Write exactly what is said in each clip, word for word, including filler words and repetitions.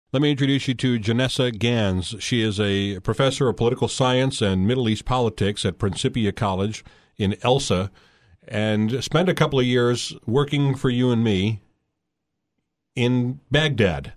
Let me introduce you to Janessa Gans. She is a professor of political science and Middle East politics at Principia College in Elsa, and spent a couple of years working for you and me in Baghdad.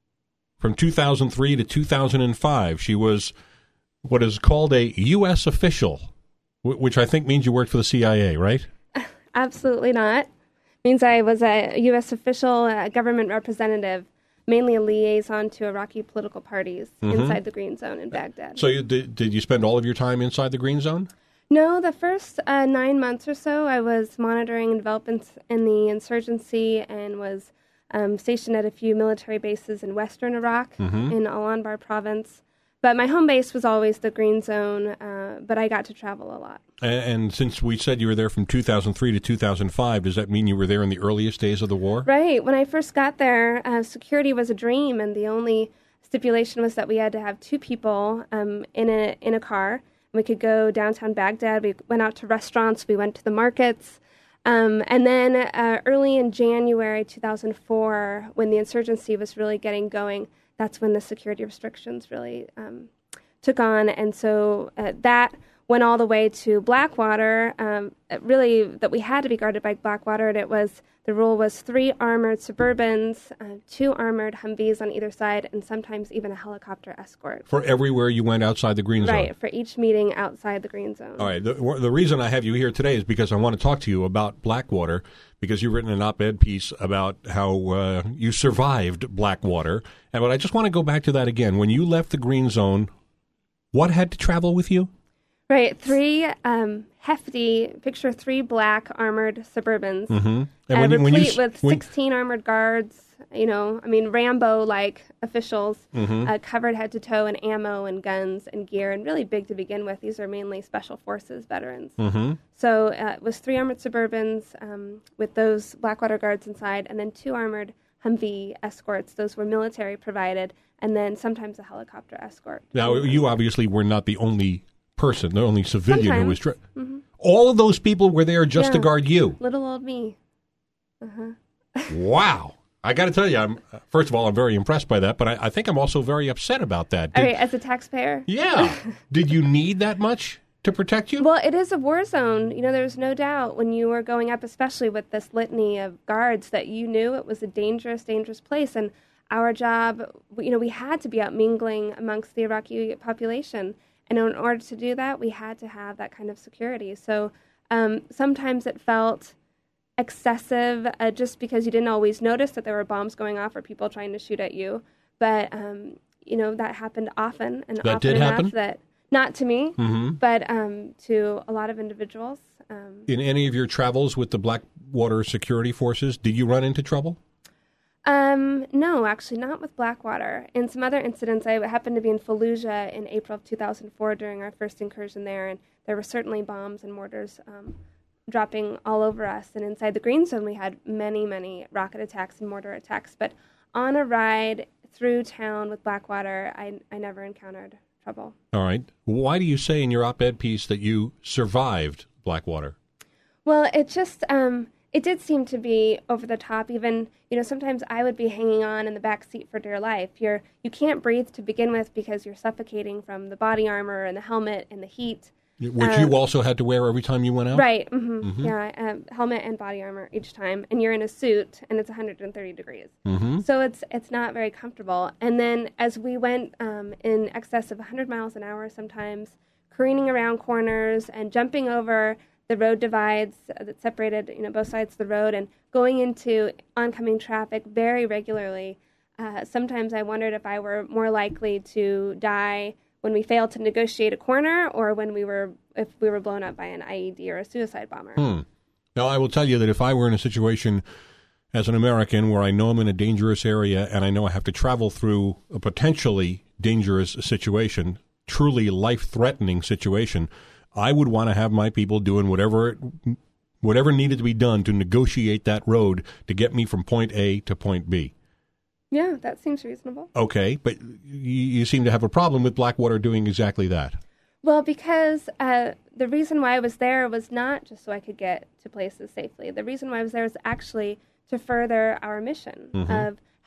From two thousand three to two thousand five, she was what is called a U S official, which I think means you worked for the C I A, right? Absolutely not. It means I was a U S official, a government representative, mainly a liaison to Iraqi political parties mm-hmm. inside the Green Zone in Baghdad. So you, did, did you spend all of your time inside the Green Zone? No, the first uh, nine months or so, I was monitoring developments in the insurgency and was um, stationed at a few military bases in western Iraq, mm-hmm. in Al-Anbar province. But my home base was always the Green Zone, uh, but I got to travel a lot. And, and since we said you were there from two thousand three to two thousand five, does that mean you were there in the earliest days of the war? Right. When I first got there, uh, security was a dream, and the only stipulation was that we had to have two people um, in a in a car. We could go downtown Baghdad. We went out to restaurants. We went to the markets. Um, and then uh, early in January two thousand four, when the insurgency was really getting going, that's when the security restrictions really um, took on. And so uh, that went all the way to Blackwater, um, really that we had to be guarded by Blackwater. And it was, the rule was three armored Suburbans, uh, two armored Humvees on either side, and sometimes even a helicopter escort. For everywhere you went outside the Green Zone? Right, for each meeting outside the Green Zone. All right. The, the reason I have you here today is because I want to talk to you about Blackwater, because you've written an op-ed piece about how uh, you survived Blackwater. And but I just want to go back to that again. When you left the Green Zone, what had to travel with you? Right, three um, hefty, picture three black armored Suburbans, mm-hmm. and uh, when you, replete when you, with when, sixteen armored guards, you know, I mean, Rambo-like officials, mm-hmm. uh, covered head to toe in ammo and guns and gear, and really big to begin with. These are mainly Special Forces veterans. Mm-hmm. So uh, it was three armored Suburbans um, with those Blackwater guards inside, and then two armored Humvee escorts. Those were military provided, and then sometimes a helicopter escort. Now, you obviously were not the only person, the only civilian Sometimes. who was... Tra- mm-hmm. All of those people were there just yeah. to guard you. Little old me. Uh-huh. Wow. I got to tell you, I'm first of all, I'm very impressed by that, but I, I think I'm also very upset about that. Did, Did, All right, as a taxpayer? Yeah. Did you need that much to protect you? Well, it is a war zone. You know, there's no doubt when you were going up, especially with this litany of guards, that you knew it was a dangerous, dangerous place. And our job, you know, we had to be out mingling amongst the Iraqi population. And in order to do that, we had to have that kind of security. So um, sometimes it felt excessive uh, just because you didn't always notice that there were bombs going off or people trying to shoot at you. But, um, you know, that happened often. And that often did enough happen? That, not to me, mm-hmm. but um, to a lot of individuals. Um, In any of your travels with the Blackwater security forces, did you run into trouble? Um, no, actually not with Blackwater. In some other incidents, I happened to be in Fallujah in April of two thousand four during our first incursion there, and there were certainly bombs and mortars um, dropping all over us. And inside the Green Zone, we had many, many rocket attacks and mortar attacks. But on a ride through town with Blackwater, I, I never encountered trouble. All right. Why do you say in your op-ed piece that you survived Blackwater? Well, it just... Um, It did seem to be over the top. Even, you know, sometimes I would be hanging on in the back seat for dear life. You're, you can't breathe to begin with because you're suffocating from the body armor and the helmet and the heat. Which um, you also had to wear every time you went out? Right. Mm-hmm, mm-hmm. Yeah, um, helmet and body armor each time. And you're in a suit, and it's one hundred thirty degrees. Mm-hmm. So it's it's not very comfortable. And then as we went um, in excess of one hundred miles an hour sometimes, careening around corners and jumping over the road divides that separated, you know, both sides of the road, and going into oncoming traffic very regularly. Uh, sometimes I wondered if I were more likely to die when we failed to negotiate a corner, or when we were, if we were blown up by an I E D or a suicide bomber. Hmm. Now, I will tell you that if I were in a situation as an American where I know I'm in a dangerous area and I know I have to travel through a potentially dangerous situation, truly life-threatening situation, I would want to have my people doing whatever whatever needed to be done to negotiate that road to get me from point A to point B. Yeah, that seems reasonable. Okay, but you, you seem to have a problem with Blackwater doing exactly that. Well, because uh, the reason why I was there was not just so I could get to places safely. The reason why I was there was actually to further our mission mm-hmm. of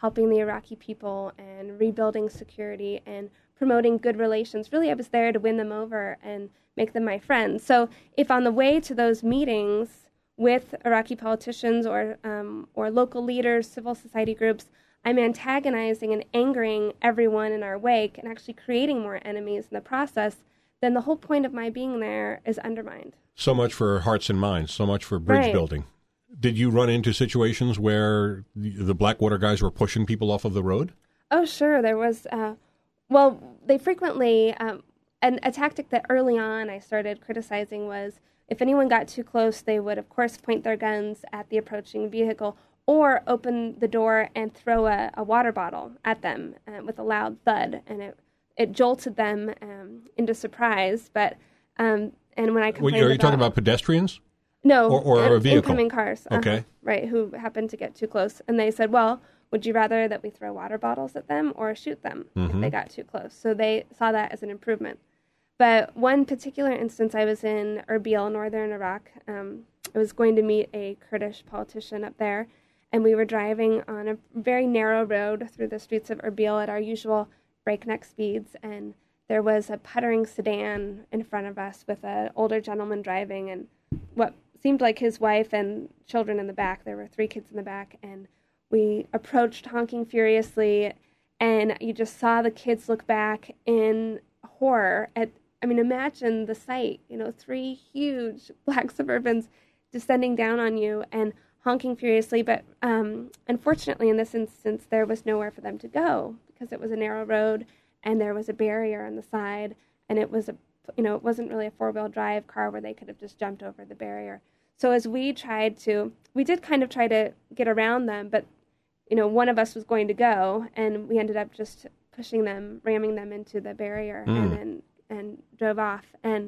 helping the Iraqi people and rebuilding security and promoting good relations. Really, I was there to win them over and make them my friends. So if on the way to those meetings with Iraqi politicians or um, or local leaders, civil society groups, I'm antagonizing and angering everyone in our wake and actually creating more enemies in the process, then the whole point of my being there is undermined. So much for hearts and minds, so much for bridge Right. building. Did you run into situations where the, the Blackwater guys were pushing people off of the road? Oh, sure. There was, uh, well, they frequently, um, and a tactic that early on I started criticizing was if anyone got too close, they would, of course, point their guns at the approaching vehicle or open the door and throw a, a water bottle at them uh, with a loud thud. And it, it jolted them um, into surprise. But, um, and when I complained Wait, are you about, talking about pedestrians? No, Or- or a in- vehicle? incoming cars. uh-huh, Okay. right, who happened to get too close. And they said, well, would you rather that we throw water bottles at them or shoot them if Mhm. they got too close? So they saw that as an improvement. But one particular instance, I was in Erbil, northern Iraq. Um, I was going to meet a Kurdish politician up there, and we were driving on a very narrow road through the streets of Erbil at our usual breakneck speeds, and there was a puttering sedan in front of us with an older gentleman driving and what seemed like his wife and children in the back. There were three kids in the back, and we approached honking furiously, and you just saw the kids look back in horror at, I mean, imagine the sight, you know, three huge black Suburbans descending down on you and honking furiously. But um, unfortunately, in this instance, there was nowhere for them to go because it was a narrow road and there was a barrier on the side, and it was a, you know, it wasn't really a four-wheel drive car where they could have just jumped over the barrier. So as we tried to, we did kind of try to get around them, but, you know, one of us was going to go, and we ended up just pushing them, ramming them into the barrier, Mm. and then and drove off. And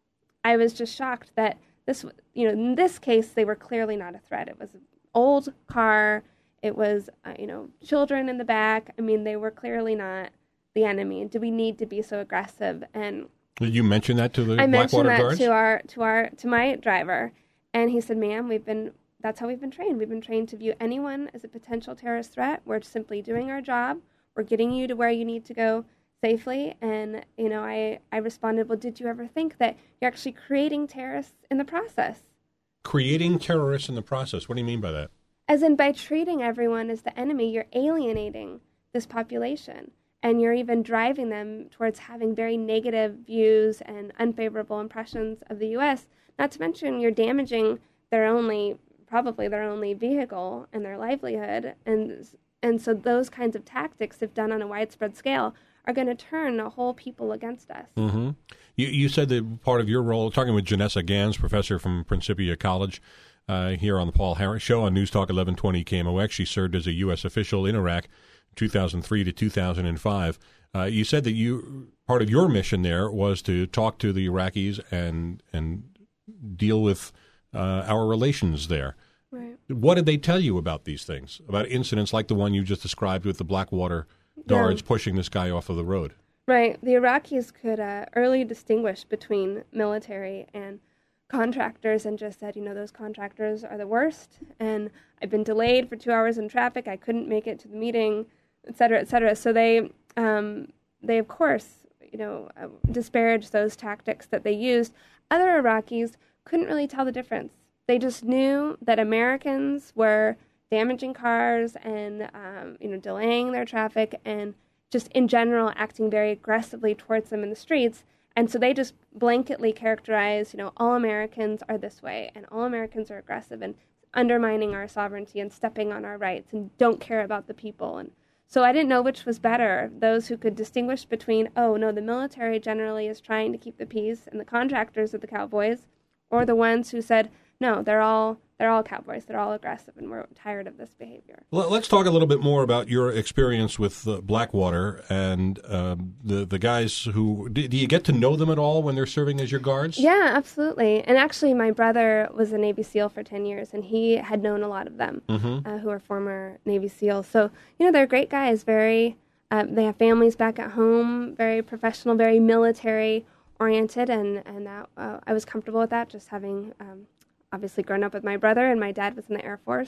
I was just shocked that this, you know, in this case, they were clearly not a threat. It was an old car. It was, uh, you know, children in the back. I mean, they were clearly not the enemy. Do we need to be so aggressive? And Did you mention that to the I mentioned Blackwater that guards? to our to our to my driver, and he said, "Ma'am, we've been that's how we've been trained. We've been trained to view anyone as a potential terrorist threat. We're simply doing our job. We're getting you to where you need to go safely." And you know, I I responded, "Well, did you ever think that you're actually creating terrorists in the process?" Creating terrorists in the process. What do you mean by that? As in, by treating everyone as the enemy, you're alienating this population. And you're even driving them towards having very negative views and unfavorable impressions of the U S. Not to mention you're damaging their only, probably their only vehicle and their livelihood. And and so those kinds of tactics, if done on a widespread scale, are going to turn a whole people against us. Mm-hmm. You, you said that part of your role, talking with Janessa Gans, professor from Principia College, uh, here on the Paul Harris Show on News Talk eleven twenty K M O X. She served as a U S official in Iraq two thousand three to two thousand five. Uh, you said that you part of your mission there was to talk to the Iraqis and and deal with uh, our relations there. Right. What did they tell you about these things, about incidents like the one you just described with the Blackwater guards Yeah. pushing this guy off of the road? Right. The Iraqis could uh, early distinguish between military and contractors and just said, you know, those contractors are the worst, and I've been delayed for two hours in traffic. I couldn't make it to the meeting, et cetera, et cetera. So they, um, they of course, you know, uh, disparaged those tactics that they used. Other Iraqis couldn't really tell the difference. They just knew that Americans were damaging cars and, um, you know, delaying their traffic and just in general acting very aggressively towards them in the streets. And so they just blanketly characterize, you know, all Americans are this way and all Americans are aggressive and undermining our sovereignty and stepping on our rights and don't care about the people. And so I didn't know which was better, those who could distinguish between, oh, no, the military generally is trying to keep the peace and the contractors are the cowboys, or the ones who said, no, they're all they're all cowboys, they're all aggressive, and we're tired of this behavior. Well, let's talk a little bit more about your experience with uh, Blackwater and um, the the guys who. Do, do you get to know them at all when they're serving as your guards? Yeah, absolutely. And actually, my brother was a Navy SEAL for ten years, and he had known a lot of them Mm-hmm. uh, who are former Navy SEALs. So, you know, they're great guys, very, uh, they have families back at home, very professional, very military oriented, and, and that uh, I was comfortable with that, just having um, obviously grown up with my brother, and my dad was in the Air Force.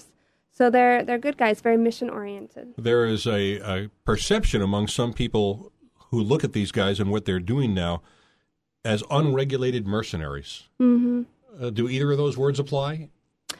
So they're they're good guys, very mission oriented. There is a, a perception among some people who look at these guys and what they're doing now as unregulated mercenaries. Mm-hmm. Uh, do either of those words apply?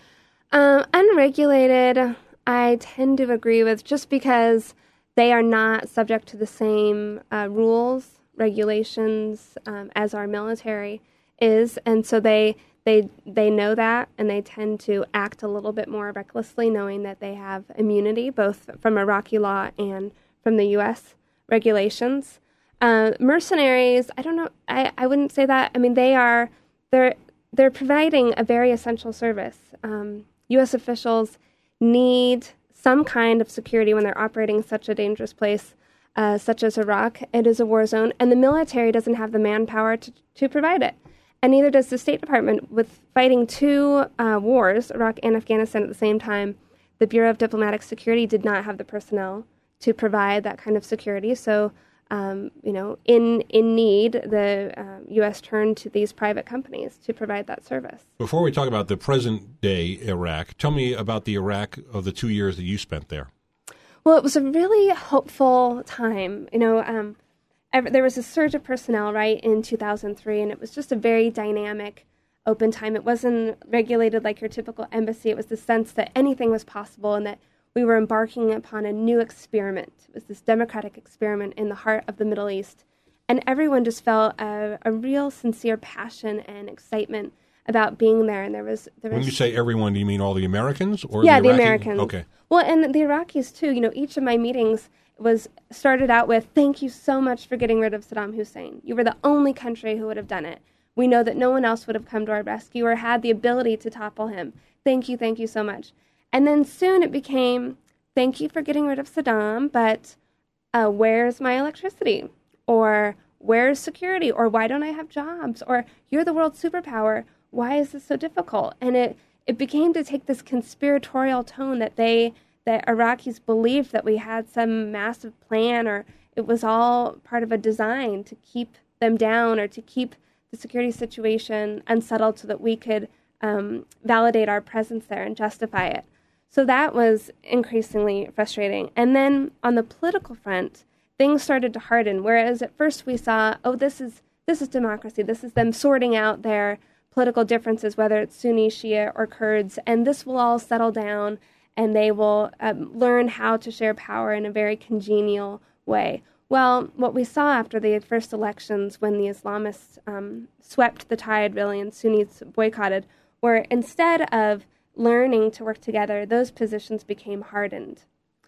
Um, unregulated, I tend to agree with, just because they are not subject to the same uh, rules, regulations um, as our military is, and so they they they know that, and they tend to act a little bit more recklessly, knowing that they have immunity both from Iraqi law and from the U S regulations. Uh, mercenaries, I don't know, I, I wouldn't say that. I mean, they are they're they're providing a very essential service. Um, U S officials need some kind of security when they're operating such a dangerous place, uh, such as Iraq. It is a war zone, and the military doesn't have the manpower to, to provide it. And neither does the State Department. With fighting two uh, wars, Iraq and Afghanistan at the same time, the Bureau of Diplomatic Security did not have the personnel to provide that kind of security. So, um, you know, in in need, the uh, U S turned to these private companies to provide that service. Before we talk about the present-day Iraq, tell me about the Iraq of the two years that you spent there. Well, it was a really hopeful time. You know, um, ever, there was a surge of personnel, right, in two thousand three, and it was just a very dynamic, open time. It wasn't regulated like your typical embassy. It was the sense that anything was possible and that we were embarking upon a new experiment. It was this democratic experiment in the heart of the Middle East. And everyone just felt a, a real sincere passion and excitement about being there. And there was, there was When you say everyone, do you mean all the Americans or yeah, the, the Iraqi? Americans. Okay. Well, and the Iraqis too. You know, each of my meetings was started out with, "Thank you so much for getting rid of Saddam Hussein. You were the only country who would have done it. We know that no one else would have come to our rescue or had the ability to topple him. Thank you, thank you so much." And then soon it became, "Thank you for getting rid of Saddam, but uh, where's my electricity?" Or "Where's security?" Or "Why don't I have jobs?" Or "You're the world superpower. Why is this so difficult?" And it, it became to take this conspiratorial tone that they, that Iraqis believed that we had some massive plan, or it was all part of a design to keep them down or to keep the security situation unsettled so that we could um, validate our presence there and justify it. So that was increasingly frustrating. And then on the political front, things started to harden, whereas at first we saw, oh, this is this is democracy. This is them sorting out their political differences, whether it's Sunni, Shia, or Kurds, and this will all settle down, and they will um, learn how to share power in a very congenial way. Well, what we saw after the first elections, when the Islamists um, swept the tide, really, and Sunnis boycotted, were instead of learning to work together, those positions became hardened.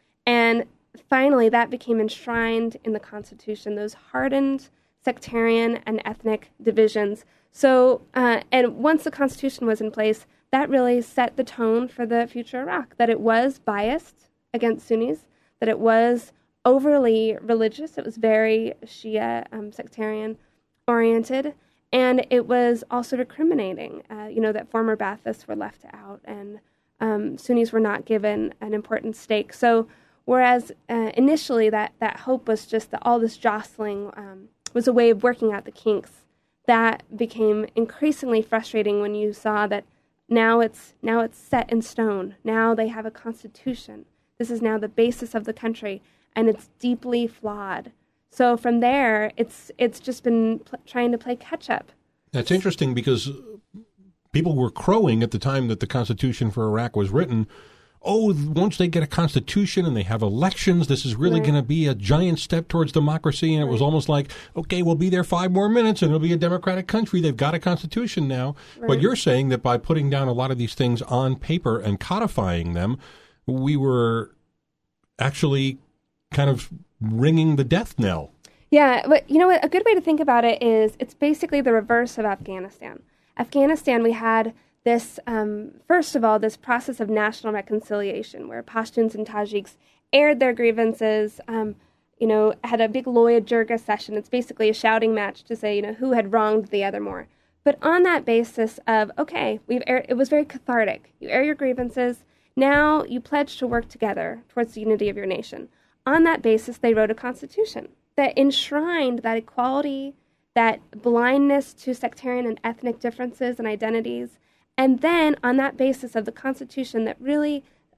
And finally, that became enshrined in the Constitution, those hardened sectarian and ethnic divisions. So, uh, and once the Constitution was in place, that really set the tone for the future Iraq, that it was biased against Sunnis, that it was overly religious, it was very Shia um, sectarian oriented, and it was also recriminating, uh, you know, that former Baathists were left out and um, Sunnis were not given an important stake. So whereas uh, initially that, that hope was just that all this jostling um, was a way of working out the kinks, that became increasingly frustrating when you saw that now it's now it's set in stone. Now they have a constitution. This is now the basis of the country, and it's deeply flawed. So from there, it's it's just been pl- trying to play catch up. That's interesting because people were crowing at the time that the Constitution for Iraq was written. Oh, once they get a constitution and they have elections, this is really right. going to be a giant step towards democracy. And it was almost like, okay, we'll be there five more minutes and it'll be a democratic country. They've got a constitution now. Right. But you're saying that by putting down a lot of these things on paper and codifying them, we were actually kind of ringing the death knell. Yeah, but you know what? A good way to think about it is it's basically the reverse of Afghanistan. Afghanistan, we had this, um, first of all, this process of national reconciliation where Pashtuns and Tajiks aired their grievances, um, you know, had a big Loya Jirga session. It's basically a shouting match to say, you know, who had wronged the other more. But on that basis of, okay, we've aired, it was very cathartic. You air your grievances. Now you pledge to work together towards the unity of your nation. On that basis, they wrote a constitution that enshrined that equality, that blindness to sectarian and ethnic differences and identities. And then on that basis of the Constitution that really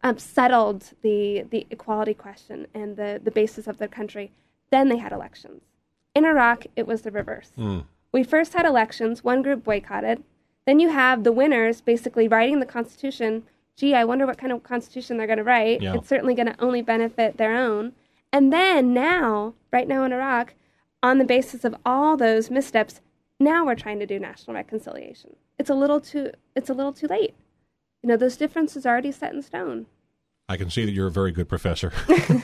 um, settled the, the equality question and the, the basis of their country, then they had elections. In Iraq, it was the reverse. Mm. We first had elections, one group boycotted. Then you have the winners basically writing the Constitution. Gee, I wonder what kind of Constitution they're going to write. Yeah. It's certainly going to only benefit their own. And then now, right now in Iraq, on the basis of all those missteps, now we're trying to do national reconciliation. It's a little too, it's a little too late. You know, those differences are already set in stone. I can see that you're a very good professor.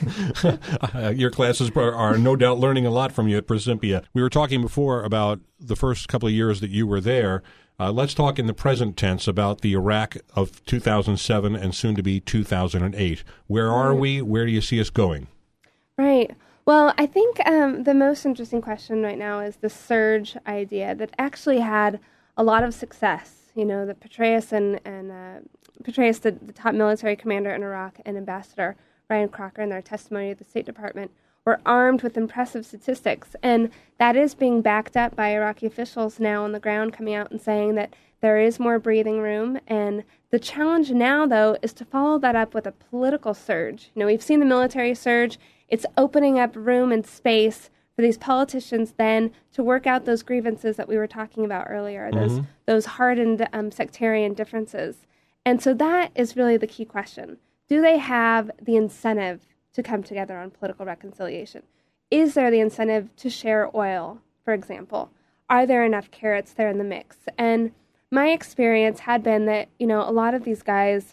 uh, your classes are, are no doubt learning a lot from you at Principia. We were talking before about the first couple of years that you were there. Uh, let's talk in the present tense about the Iraq of two thousand seven and soon to be two thousand eight. Where are we? Where do you see us going? Right. Well, I think um, the most interesting question right now is the surge idea that actually had a lot of success. You know, that Petraeus and, and uh, Petraeus, the, the top military commander in Iraq, and Ambassador Ryan Crocker in their testimony at the State Department were armed with impressive statistics. And that is being backed up by Iraqi officials now on the ground coming out and saying that there is more breathing room. And the challenge now, though, is to follow that up with a political surge. You know, we've seen the military surge. It's opening up room and space for these politicians then to work out those grievances that we were talking about earlier, those mm-hmm. those hardened um, sectarian differences. And so that is really the key question. Do they have the incentive to come together on political reconciliation? Is there the incentive to share oil, for example? Are there enough carrots there in the mix? And my experience had been that, you know, a lot of these guys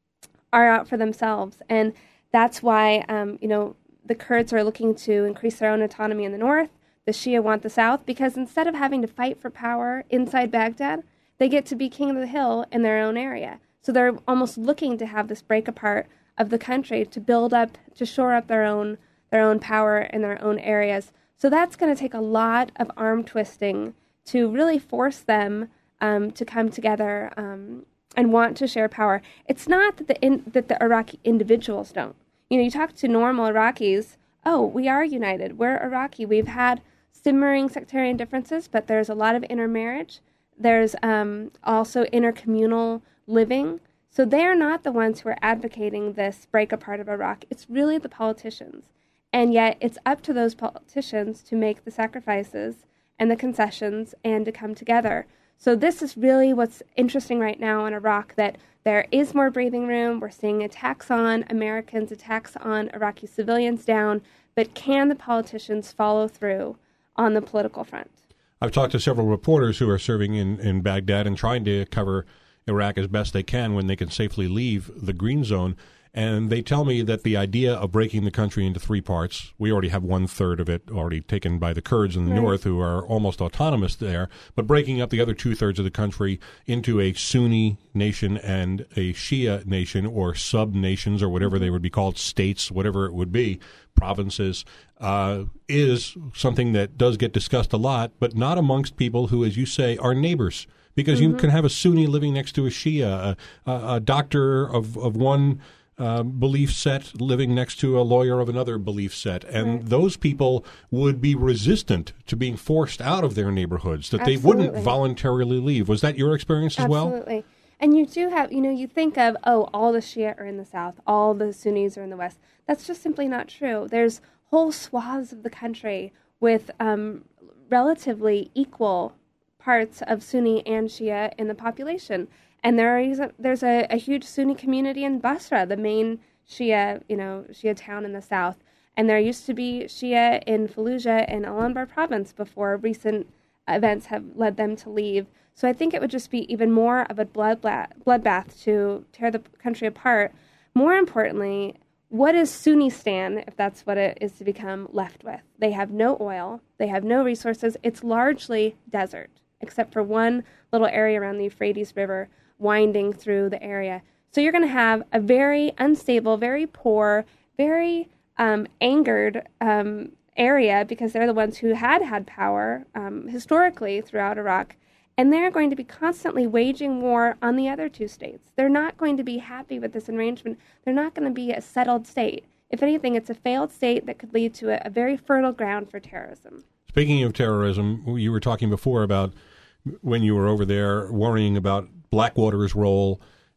are out for themselves. And that's why, um, you know, the Kurds are looking to increase their own autonomy in the north. The Shia want the south because instead of having to fight for power inside Baghdad, they get to be king of the hill in their own area. So they're almost looking to have this break apart of the country to build up, to shore up their own their own power in their own areas. So that's going to take a lot of arm twisting to really force them um, to come together um, and want to share power. It's not that the in, that the Iraqi individuals don't. You know, you talk to normal Iraqis, oh, we are united. We're Iraqi. We've had simmering sectarian differences, but there's a lot of intermarriage. There's um, also intercommunal living. So they're not the ones who are advocating this break apart of Iraq. It's really the politicians. And yet it's up to those politicians to make the sacrifices and the concessions and to come together. So this is really what's interesting right now in Iraq, that there is more breathing room. We're seeing attacks on Americans, attacks on Iraqi civilians down. But can the politicians follow through on the political front? I've talked to several reporters who are serving in, in Baghdad and trying to cover Iraq as best they can when they can safely leave the green zone. And they tell me that the idea of breaking the country into three parts, we already have one third of it already taken by the Kurds in the right. north, who are almost autonomous there, but breaking up the other two thirds of the country into a Sunni nation and a Shia nation, or sub-nations, or whatever they would be called, states, whatever it would be, provinces, uh, is something that does get discussed a lot, but not amongst people who, as you say, are neighbors. Because mm-hmm. you can have a Sunni living next to a Shia, a, a, a doctor of, of one uh, belief set living next to a lawyer of another belief set. And right. those people would be resistant to being forced out of their neighborhoods, that Absolutely. They wouldn't voluntarily leave. Was that your experience as Absolutely. well? Absolutely. And you do have, you know, you think of, oh, all the Shia are in the south, all the Sunnis are in the west. That's just simply not true. There's whole swaths of the country with um, relatively equal parts of Sunni and Shia in the population. And there is a, there's a, a huge Sunni community in Basra, the main Shia, you know, Shia town in the south. And there used to be Shia in Fallujah and Al-Anbar province before recent events have led them to leave. So I think it would just be even more of a bloodbath, bloodbath to tear the country apart. More importantly, what is Sunnistan, if that's what it is to become, left with? They have no oil. They have no resources. It's largely desert, except for one little area around the Euphrates River winding through the area. So you're going to have a very unstable, very poor, very um, angered um, area, because they're the ones who had had power um, historically throughout Iraq. And they're going to be constantly waging war on the other two states. They're not going to be happy with this arrangement. They're not going to be a settled state. If anything, it's a failed state that could lead to a, a very fertile ground for terrorism. Speaking of terrorism, you were talking before about when you were over there worrying about Blackwater's role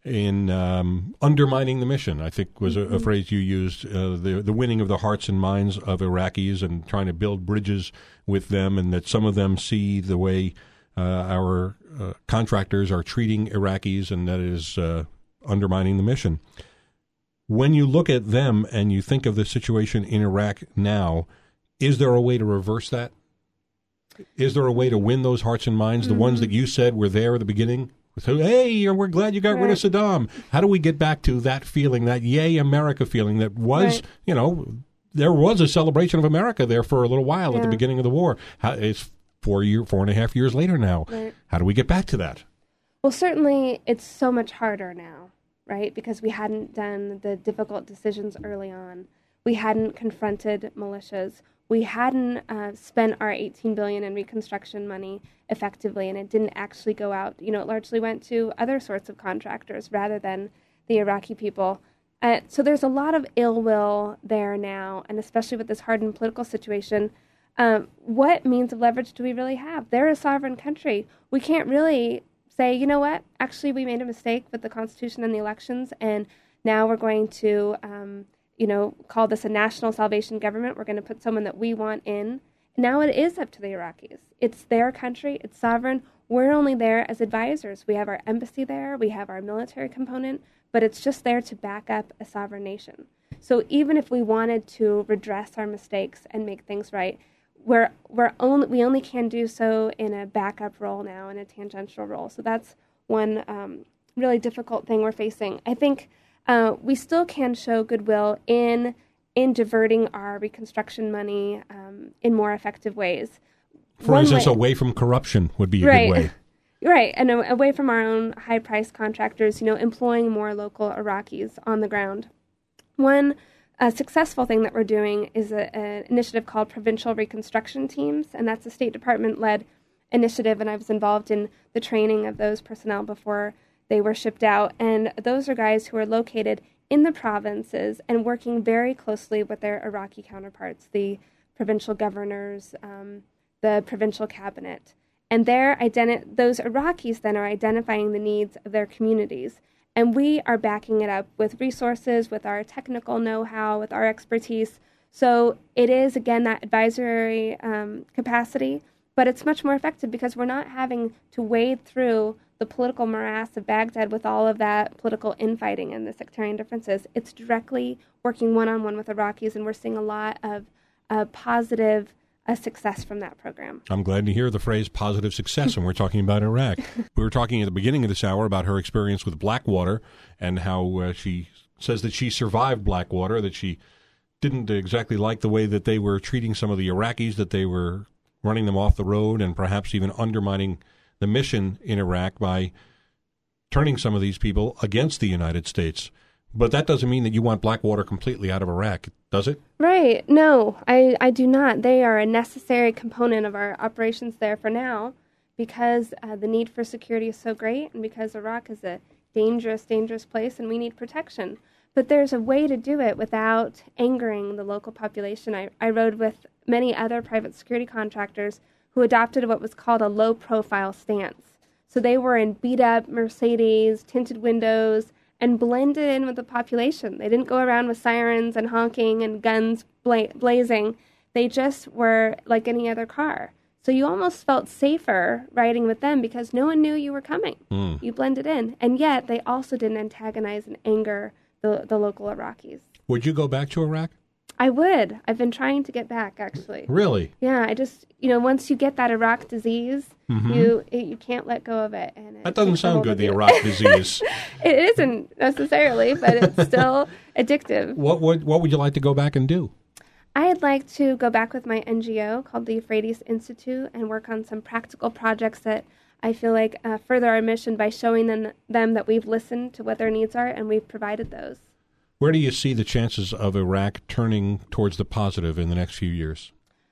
in um, undermining the mission, I think was mm-hmm. a, a phrase you used, uh, the, the winning of the hearts and minds of Iraqis and trying to build bridges with them, and that some of them see the way uh, our uh, contractors are treating Iraqis, and that is uh, undermining the mission. When you look at them and you think of the situation in Iraq now, is there a way to reverse that? Is there a way to win those hearts and minds, mm-hmm. the ones that you said were there at the beginning? So, hey, we're glad you got right. rid of Saddam. How do we get back to that feeling, that yay, America feeling that was, right. you know, there was a celebration of America there for a little while yeah. at the beginning of the war. How, it's four year, four and a half years later now. Right. How do we get back to that? Well, certainly it's so much harder now, right? Because we hadn't done the difficult decisions early on. We hadn't confronted militias. We hadn't uh, spent our eighteen billion dollars in reconstruction money effectively, and it didn't actually go out. You know, it largely went to other sorts of contractors rather than the Iraqi people. Uh, so there's a lot of ill will there now, and especially with this hardened political situation. Um, what means of leverage do we really have? They're a sovereign country. We can't really say, you know what, actually we made a mistake with the Constitution and the elections, and now we're going to... Um, you know, call this a national salvation government. We're going to put someone that we want in. Now it is up to the Iraqis. It's their country. It's sovereign. We're only there as advisors. We have our embassy there. We have our military component, but it's just there to back up a sovereign nation. So even if we wanted to redress our mistakes and make things right, we're, we're only, we only can do so in a backup role now, in a tangential role. So that's one um, really difficult thing we're facing. I think Uh, we still can show goodwill in in diverting our reconstruction money um, in more effective ways. For One instance, way, away from corruption would be a right, good way. Right, and uh, away from our own high-priced contractors, you know, employing more local Iraqis on the ground. One uh, successful thing that we're doing is an initiative called Provincial Reconstruction Teams, and that's a State Department-led initiative, and I was involved in the training of those personnel before they were shipped out, and those are guys who are located in the provinces and working very closely with their Iraqi counterparts, the provincial governors, um, the provincial cabinet. And they're identi- those Iraqis then are identifying the needs of their communities. And we are backing it up with resources, with our technical know-how, with our expertise. So it is, again, that advisory um, capacity, but it's much more effective because we're not having to wade through the political morass of Baghdad with all of that political infighting and the sectarian differences. It's directly working one-on-one with Iraqis, and we're seeing a lot of uh, positive uh, success from that program. I'm glad to hear the phrase positive success, and we're talking about Iraq. We were talking at the beginning of this hour about her experience with Blackwater and how uh, she says that she survived Blackwater, that she didn't exactly like the way that they were treating some of the Iraqis, that they were running them off the road and perhaps even undermining the mission in Iraq by turning some of these people against the United States. But that doesn't mean that you want Blackwater completely out of Iraq, does it? Right. No, I, I do not. They are a necessary component of our operations there for now because uh, the need for security is so great and because Iraq is a dangerous, dangerous place and we need protection. But there's a way to do it without angering the local population. I, I rode with many other private security contractors who adopted what was called a low-profile stance. So they were in beat-up Mercedes, tinted windows, and blended in with the population. They didn't go around with sirens and honking and guns bla- blazing. They just were like any other car. So you almost felt safer riding with them because no one knew you were coming. Mm. You blended in. And yet they also didn't antagonize and anger the, the local Iraqis. Would you go back to Iraq? I would. I've been trying to get back, actually. Really? Yeah, I just, you know, once you get that Iraq disease, mm-hmm. you it, you can't let go of it. And that doesn't sound good, the Iraq disease. It isn't necessarily, but it's still addictive. What would what would you like to go back and do? I'd like to go back with my N G O called the Euphrates Institute and work on some practical projects that I feel like uh, further our mission by showing them, them that we've listened to what their needs are and we've provided those. Where do you see the chances of Iraq turning towards the positive in the next few years?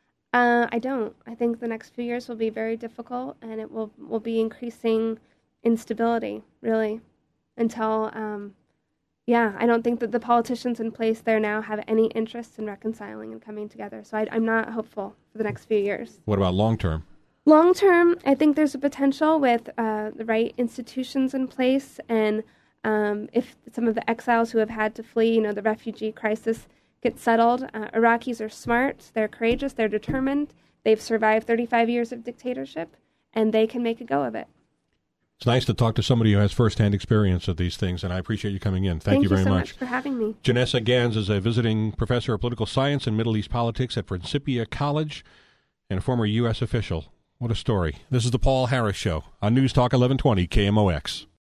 Uh, I don't. I think the next few years will be very difficult, and it will will be increasing instability, really, until, um, yeah, I don't think that the politicians in place there now have any interest in reconciling and coming together. So I, I'm not hopeful for the next few years. What about long term? Long term, I think there's a potential with uh, the right institutions in place and Um, if some of the exiles who have had to flee, you know, the refugee crisis gets settled, uh, Iraqis are smart, they're courageous, they're determined, they've survived thirty-five years of dictatorship, and they can make a go of it. It's nice to talk to somebody who has firsthand experience of these things, and I appreciate you coming in. Thank, Thank you very you so much. much for having me. Janessa Gans is a visiting professor of political science and Middle East politics at Principia College and a former U S official. What a story. This is the Paul Harris Show on News Talk eleven twenty K M O X.